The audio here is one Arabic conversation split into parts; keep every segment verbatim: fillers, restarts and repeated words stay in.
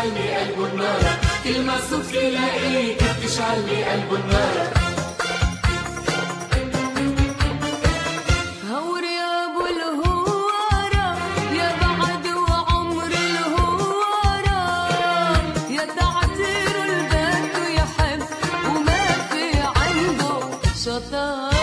بتشعل لي قلبه النار، كل ما صدفة لاقيك بتشعل لي قلبه النار. هور يا ابو الهوارة يا بعد وعمر الهوارة، يا تعتير البد ويحب وما في عنده شطارة.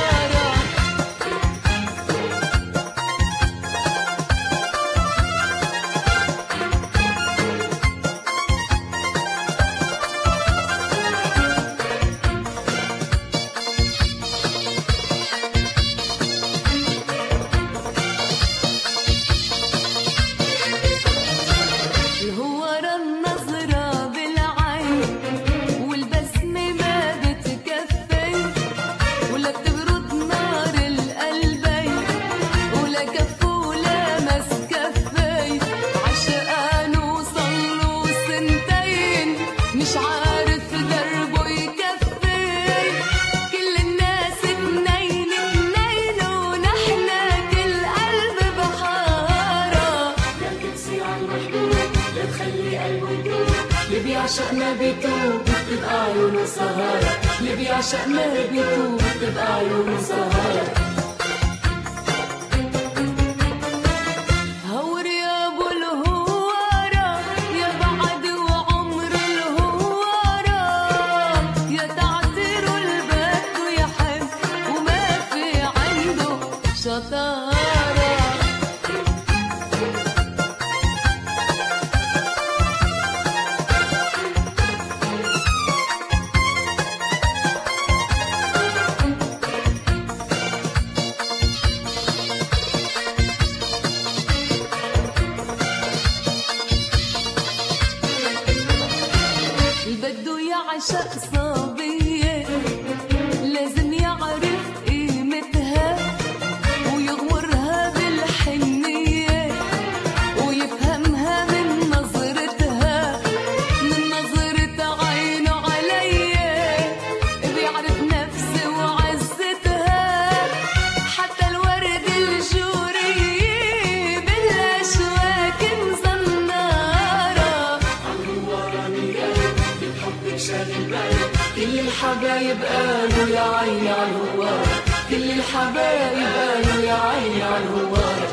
الهوارة النظرة بالعين والبسمة ما بتكفي، ولا بتبرد نار القلبين، ولا كف ولا مس كفي. عشقان وصلوا سنتين مش عارف دربه يكفي، كل الناس اتنين اتنين ونحنا كل قلب بحارة. يا كنسي عالمحبوب لا تخلي قلبه يدوب، اللي بيعشق ما بيتوب بتبقى عيونه سهارة، اللي بيعشق ما بيتوب بتبقى عيونه سهارة. هور يا ابو الهوارة يا بعد وعمر الهوارة، يا تعتير البد ويحب وما في عنده شطارة. بده يعشق صبية لازم يعرف قيمتها، ويغمرها بالحنية ويفهمها من نظرتها، من نظرة عينه عليا بيعرف نفسه وعزتها. حتى الورد الجوري بالأشواك مزنارة، شاغل بالي كل الحبايب قالوا يا عيني عالهوار، كل الحبايب قالوا يا عيني عالهوار.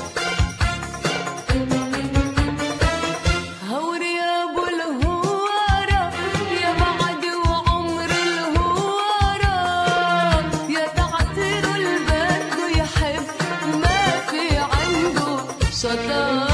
هور يا ابو الهوارة يا بعد وعمر الهوارة، يا تعتير البد ويحب وما في عنده شطارة.